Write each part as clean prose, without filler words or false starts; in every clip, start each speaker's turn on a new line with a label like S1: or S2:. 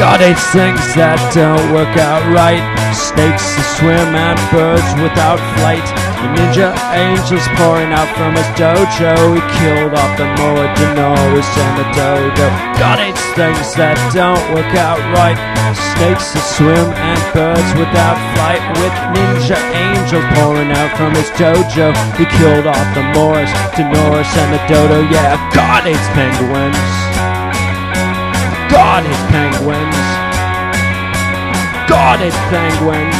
S1: God hates things that don't work out right. Snakes that swim and birds without flight. The ninja angels pouring out from his dojo. He killed off the Moa Denoris and the dodo. God hates things that don't work out right. Snakes that swim and birds without flight. With ninja angels pouring out from his dojo. He killed off the Moa Denoris and the dodo. Yeah, God hates penguins. God hates penguins. God hates penguins.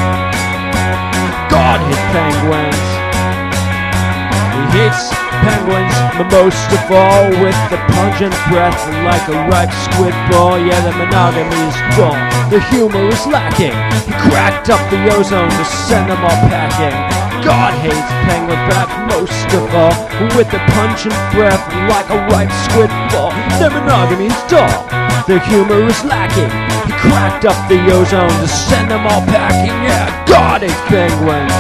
S1: God hates penguins. He hates penguins, but most of all with the pungent breath like a ripe squid ball. Yeah, the monogamy's dull, the humor is lacking. He cracked up the ozone to send them all packing. God hates penguins, but most of all with the pungent breath like a ripe squid ball. The monogamy's dull, the humor is lacking. He cracked up the ozone to send them all packing. Yeah, God hates penguins.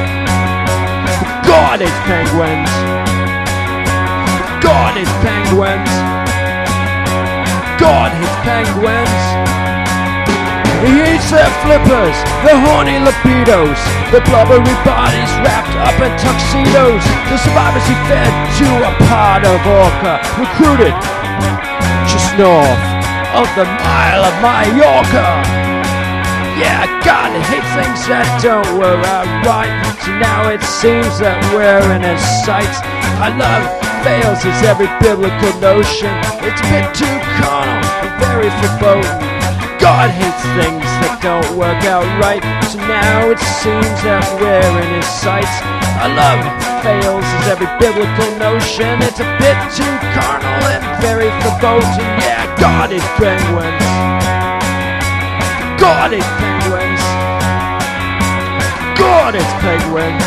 S1: God hates penguins. God hates penguins. God hates penguins. He hates their flippers, their horny libidos, their blubbery bodies wrapped up in tuxedos. The survivors he fed to a pod of orca, recruited just north of the Mile of Mallorca. Yeah, God hates things that don't work out right. So now it seems that we're in his sights. Our love fails as every biblical notion. It's a bit too carnal and very foreboding. God hates things that don't work out right. So now it seems that we're in his sights. Our love fails as every biblical notion. It's a bit too carnal and very foreboding. Yeah, God hates penguins. God hates penguins. God hates penguins.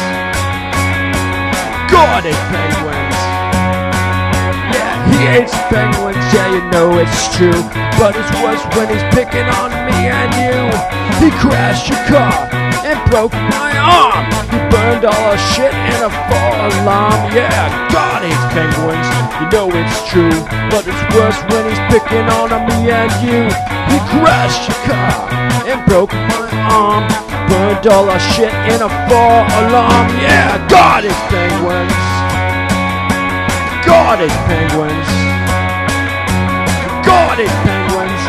S1: God hates penguins. Yeah, he hates penguins, yeah, you know it's true. But it's worse when he's picking on me and you. He crashed your car and broke my arm. He burned all our shit in a false alarm. Yeah, God hates penguins, you know it's true. But it's worse when he's picking on me and you. He crashed your car and broke my arm. Burned all our shit in a false alarm. Yeah, God hates penguins. God hates penguins. God hates penguins.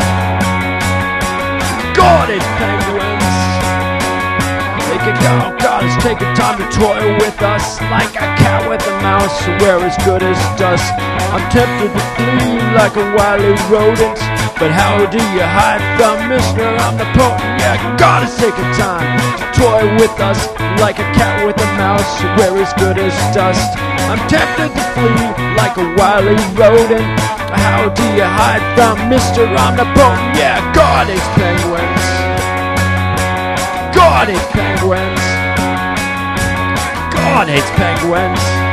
S1: God hates penguins. Take it down, God is taking time to toy with us like a cat with a mouse. We're as good as dust. I'm tempted to flee like a wily rodent, but how do you hide from Mr. Omnipotent? Yeah, God is taking time to toy with us like a cat with a mouse. We're as good as dust. I'm tempted to flee like a wily rodent. How do you hide from Mr. Omnipotent? Yeah, God hates penguins. God hates penguins. God hates penguins.